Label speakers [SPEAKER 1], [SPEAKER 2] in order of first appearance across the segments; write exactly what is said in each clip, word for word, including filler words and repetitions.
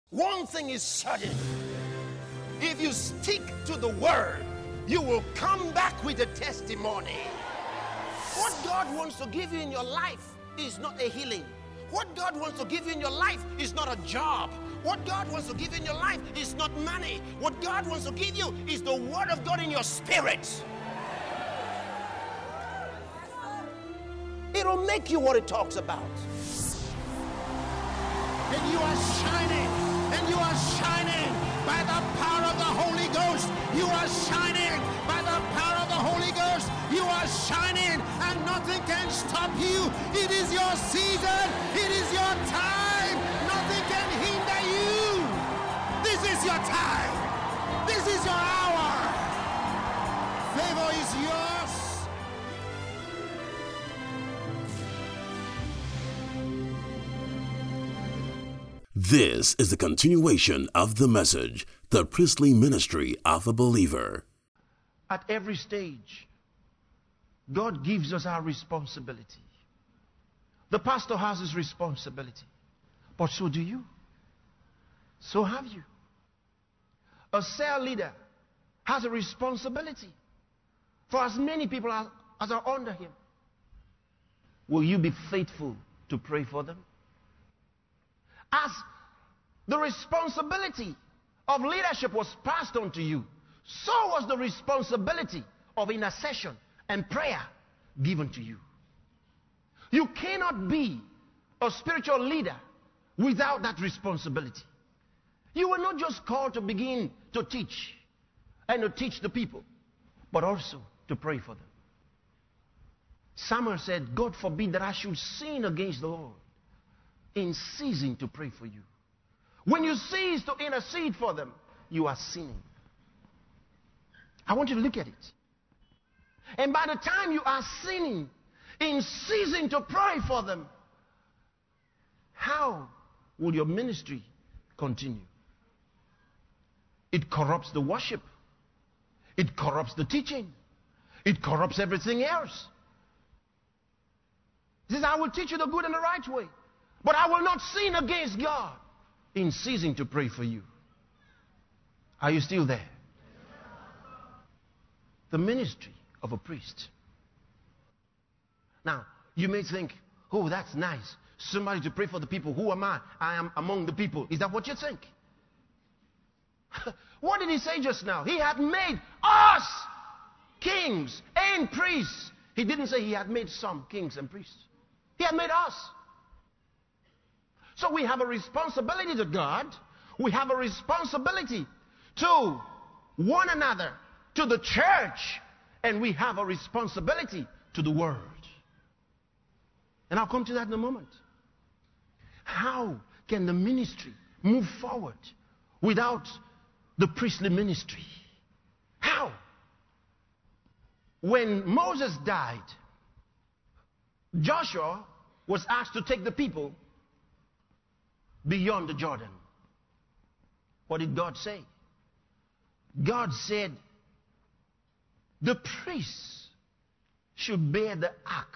[SPEAKER 1] One thing is certain. If you stick to the word, you will come back with a testimony. What God wants to give you in your life is not a healing. What God wants to give you in your life is not a job. What God wants to give you in your life is not money. What God wants to give you is the word of God in your spirit. It'll make you what it talks about.
[SPEAKER 2] And you are shining, and you are shining by the power of the Holy Ghost. You are shining by the power of the Holy Ghost. You are shining, and nothing can stop you. It is your season. It is your time. Nothing can hinder you. This is your time. This is your hour. Favor is yours.
[SPEAKER 3] This is the continuation of the message, the priestly ministry of a believer.
[SPEAKER 4] At every stage, God gives us our responsibility. The pastor has his responsibility, but so do you. So have you. A cell leader has a responsibility for as many people as, as are under him. Will you be faithful to pray for them? As the responsibility of leadership was passed on to you, so was the responsibility of intercession and prayer given to you. You cannot be a spiritual leader without that responsibility. You were not just called to begin to teach and to teach the people, but also to pray for them. Samuel said, God forbid that I should sin against the Lord in ceasing to pray for you. When you cease to intercede for them, you are sinning. I want you to look at it. And by the time you are sinning in ceasing to pray for them, how will your ministry continue? It corrupts the worship. It corrupts the teaching. It corrupts everything else. He says, I will teach you the good and the right way, but I will not sin against God in ceasing to pray for you. Are you still there? The ministry of a priest. Now, you may think, oh, that's nice. Somebody to pray for the people. Who am I? I am among the people. Is that what you think? What did he say just now? He had made us kings and priests. He didn't say he had made some kings and priests. He had made us. So we have a responsibility to God. We have a responsibility to one another, to the church, and we have a responsibility to the world. And I'll come to that in a moment. How can the ministry move forward without the priestly ministry? How? When Moses died, Joshua was asked to take the people beyond the Jordan. What did God say? God said the priests should bear the ark.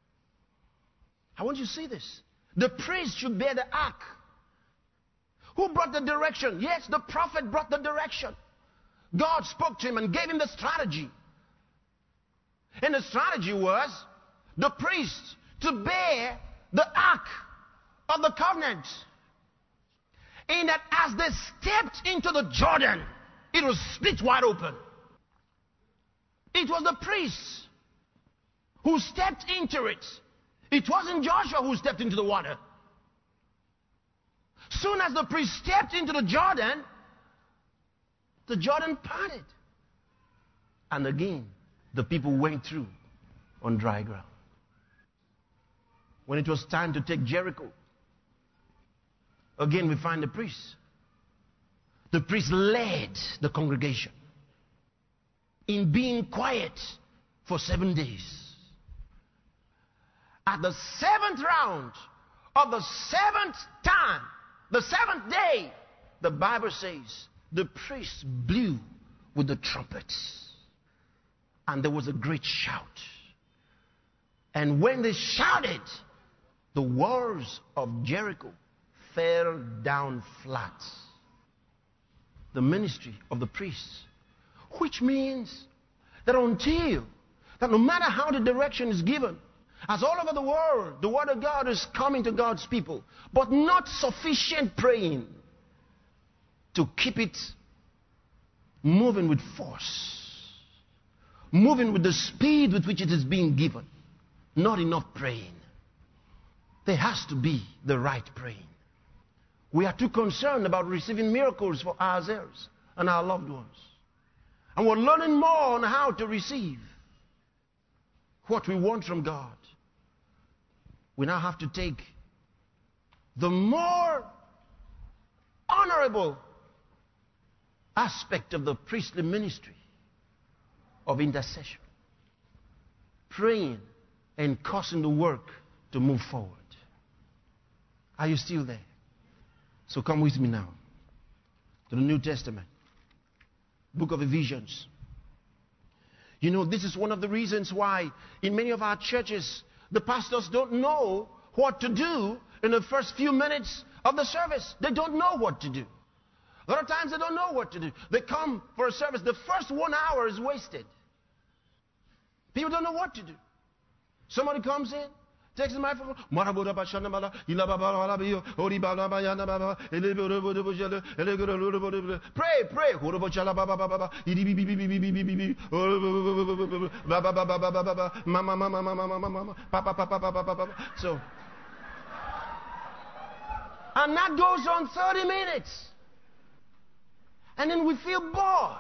[SPEAKER 4] I want you to see this. The priests should bear the ark. Who brought the direction? Yes, the prophet brought the direction. God spoke to him and gave him the strategy. And the strategy was the priests to bear the ark of the covenant. In that as they stepped into the Jordan, it was split wide open. It was the priests who stepped into it. It wasn't Joshua who stepped into the water. Soon as the priest stepped into the Jordan, the Jordan parted. And again, the people went through on dry ground. When it was time to take Jericho, again we find the priests. The priest led the congregation in being quiet for seven days. At the seventh round of the seventh time, the seventh day, the Bible says the priests blew with the trumpets. And there was a great shout. And when they shouted, the walls of Jericho fell down flat. the ministry of the priests. Which means that until, that no matter how the direction is given, as all over the world, the word of God is coming to God's people, but not sufficient praying to keep it moving with force, moving with the speed with which it is being given. Not enough praying. There has to be the right praying. We are too concerned about receiving miracles for ourselves and our loved ones. And we're learning more on how to receive what we want from God. We now have to take the more honorable aspect of the priestly ministry of intercession. Praying and causing the work to move forward. Are you still there? So come with me now to the New Testament, book of Ephesians. You know, this is one of the reasons why in many of our churches, the pastors don't know what to do in the first few minutes of the service. They don't know what to do. A lot of times they don't know what to do. They come for a service. The first one hour is wasted. People don't know what to do. Somebody comes in, takes the microphone. Pray, pray. So, and that goes on thirty minutes. And then we feel bored.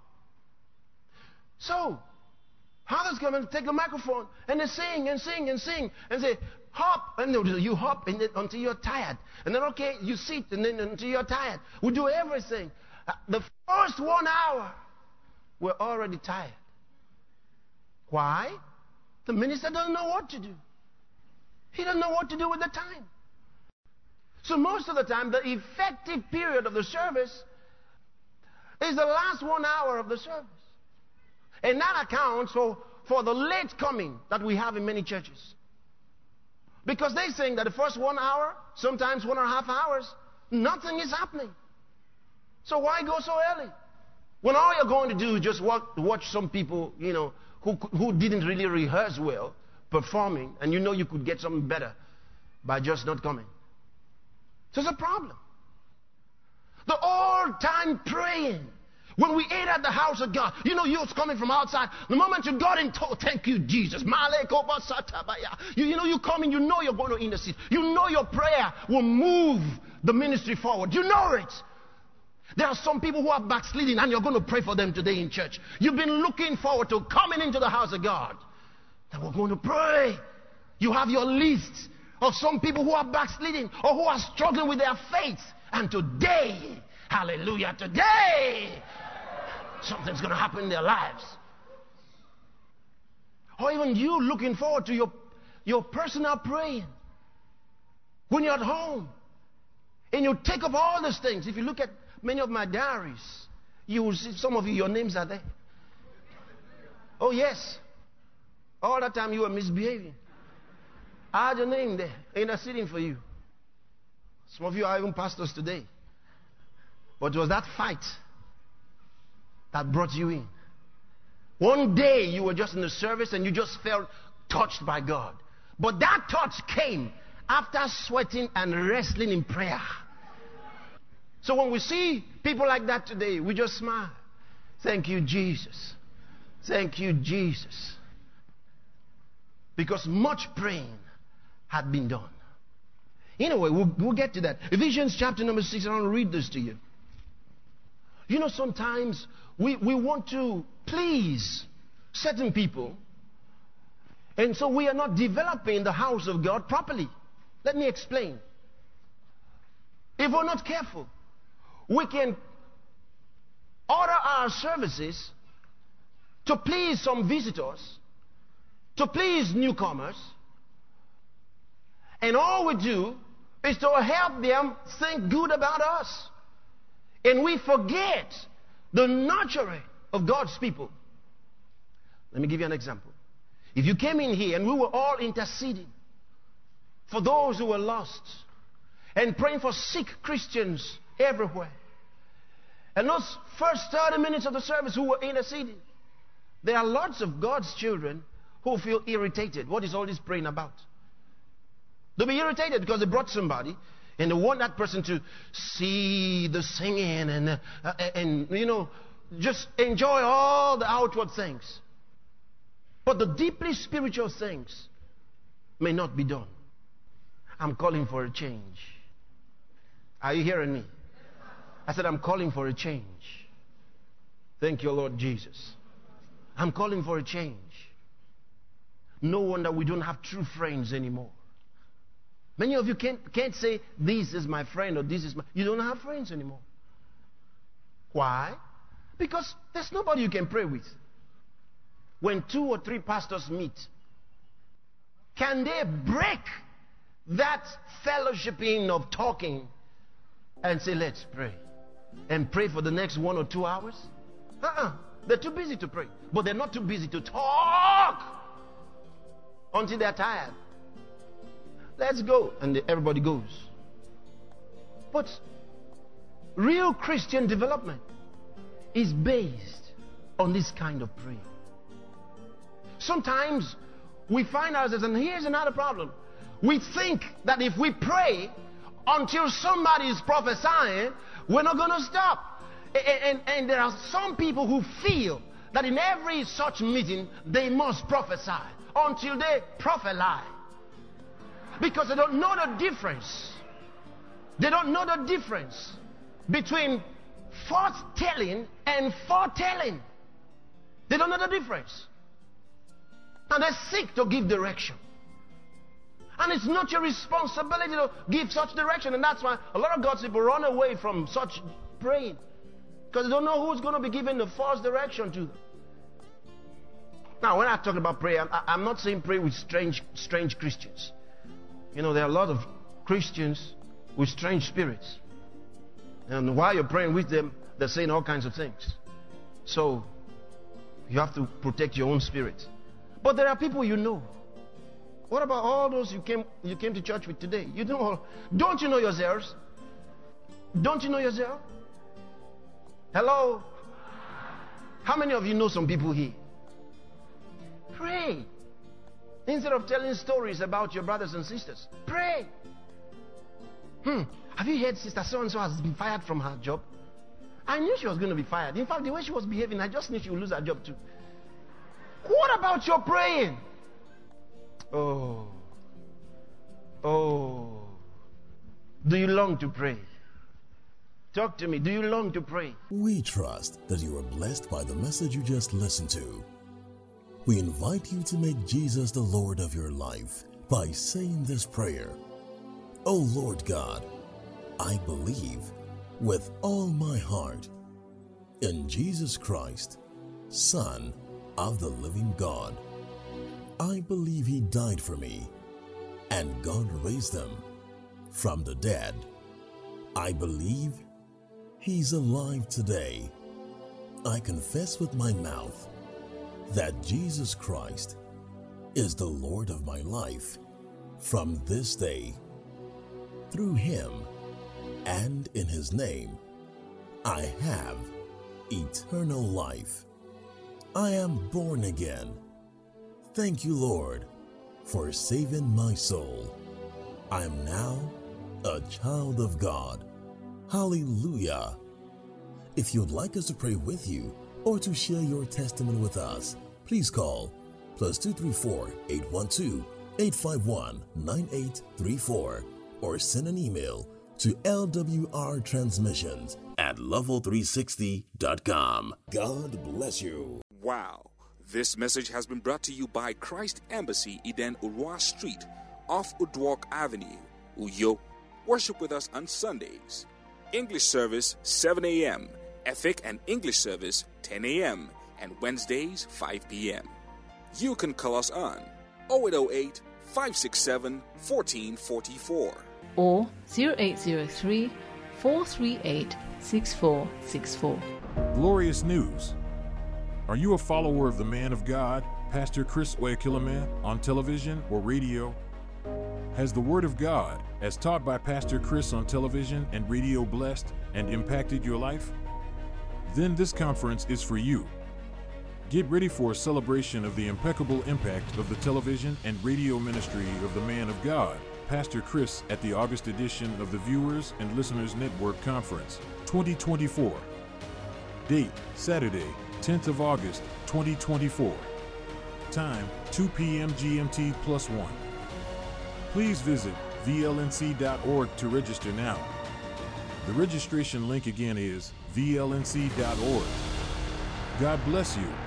[SPEAKER 4] So, others come and take the microphone and they sing and sing and sing and say, hop. And you hop and then, until you're tired. And then, okay, you sit and then until you're tired. We do everything. Uh, the first one hour, we're already tired. Why? The minister doesn't know what to do. He doesn't know what to do with the time. So most of the time, the effective period of the service is the last one hour of the service. And that accounts for, for the late coming that we have in many churches. Because they think that the first one hour, sometimes one and a half hours, nothing is happening. So why go so early? When all you're going to do is just watch, watch some people, you know, who, who didn't really rehearse well, performing, and you know you could get something better by just not coming. So it's a problem. The all-time praying. When we ate at the house of God, you know you was coming from outside. The moment you got in, oh, thank you, Jesus. You, you know you come in, you know you're going to intercede. You know your prayer will move the ministry forward. You know it. There are some people who are backsliding and you're going to pray for them today in church. You've been looking forward to coming into the house of God. And we're going to pray. You have your list of some people who are backsliding or who are struggling with their faith. And today, hallelujah, today, something's going to happen in their lives. Or even you looking forward to your, your personal praying. When you're at home and you take up all these things. If you look at many of my diaries, you will see some of you, your names are there. Oh, yes. All that time you were misbehaving. I had your name there, interceding for you. Some of you are even pastors today. But it was that fight that brought you in. One day you were just in the service and you just felt touched by God. But that touch came after sweating and wrestling in prayer. So when we see people like that today, we just smile. Thank you, Jesus. Thank you, Jesus. Because much praying had been done. Anyway, we'll, we'll get to that. Ephesians chapter number six, I want to read this to you. You know, sometimes we, we want to please certain people, and so we are not developing the house of God properly. Let me explain. If we're not careful, we can order our services to please some visitors, to please newcomers, and all we do is to help them think good about us. And we forget the nurturing of God's people. Let me give you an example. If you came in here and we were all interceding for those who were lost and praying for sick Christians everywhere, And those first thirty minutes of the service who were interceding, there are lots of God's children who feel irritated. What is all this praying about? They'll be irritated because they brought somebody and they want that person to see the singing and, uh, and you know, just enjoy all the outward things. But the deeply spiritual things may not be done. I'm calling for a change. Are you hearing me? I said, I'm calling for a change. Thank you, Lord Jesus. I'm calling for a change. No wonder we don't have true friends anymore. Many of you can't, can't say, this is my friend or this is my... You don't have friends anymore. Why? Because there's nobody you can pray with. When two or three pastors meet, can they break that fellowshipping of talking and say, let's pray? And pray for the next one or two hours? Uh-uh. They're too busy to pray. But they're not too busy to talk until they're tired. Let's go. And everybody goes. But real Christian development is based on this kind of prayer. Sometimes we find ourselves, and here's another problem. We think that if we pray until somebody is prophesying, we're not going to stop. And, and, and there are some people who feel that in every such meeting they must prophesy until they prophesy. Because they don't know the difference. They don't know the difference between forth-telling and foretelling. They don't know the difference. And they seek to give direction. And it's not your responsibility to give such direction. And that's why a lot of God's people run away from such praying. Because they don't know who's going to be giving the false direction to them. Now, when I talk about prayer, I, I'm not saying pray with strange, strange Christians. You know, there are a lot of Christians with strange spirits. And while you're praying with them, they're saying all kinds of things. So, you have to protect your own spirit. But there are people you know. What about all those you came you came to church with today? You know, don't you know yourselves? Don't you know yourself? Hello? How many of you know some people here? Pray. Instead of telling stories about your brothers and sisters, pray. Hmm. Have you heard Sister So-and-so has been fired from her job? I knew she was going to be fired. In fact, the way she was behaving, I just knew she would lose her job too. What about your praying? Oh. Oh. Do you long to pray? Talk to me. Do you long to pray?
[SPEAKER 3] We trust that you are blessed by the message you just listened to. We invite you to make Jesus the Lord of your life by saying this prayer. Oh Lord God, I believe with all my heart in Jesus Christ, Son of the living God. I believe He died for me and God raised Him from the dead. I believe He's alive today. I confess with my mouth that Jesus Christ is the Lord of my life from this day. Through Him and in His name, I have eternal life. I am born again. Thank you, Lord, for saving my soul. I am now a child of God. Hallelujah. If you'd like us to pray with you or to share your testimony with us, please call plus two three four, eight one two, eight five one, nine eight three four or send an email to L W R transmissions at level three sixty dot com. God bless you.
[SPEAKER 5] Wow. This message has been brought to you by Christ Embassy, Eden Urwa Street, off Udwalk Avenue, Uyo. Worship with us on Sundays. English service seven a.m., Ethic and English service ten a.m., and Wednesdays five p.m. You can call us on oh eight oh eight, five six seven, one four four four
[SPEAKER 6] or zero eight zero three, four three eight, six four six four.
[SPEAKER 7] Glorious news. Are you a follower of the man of God, Pastor Chris Oyakhilome, on television or radio? Has the Word of God, as taught by Pastor Chris on television and radio, blessed and impacted your life? then this conference is for you. Get ready for a celebration of the impeccable impact of the television and radio ministry of the man of God, Pastor Chris, at the August edition of the Viewers and Listeners Network Conference twenty twenty-four. Date, Saturday, tenth of August, twenty twenty-four. Time, two p.m. G M T plus one. Please visit V L N C dot org to register now. The registration link again is V L N C dot org. God bless you.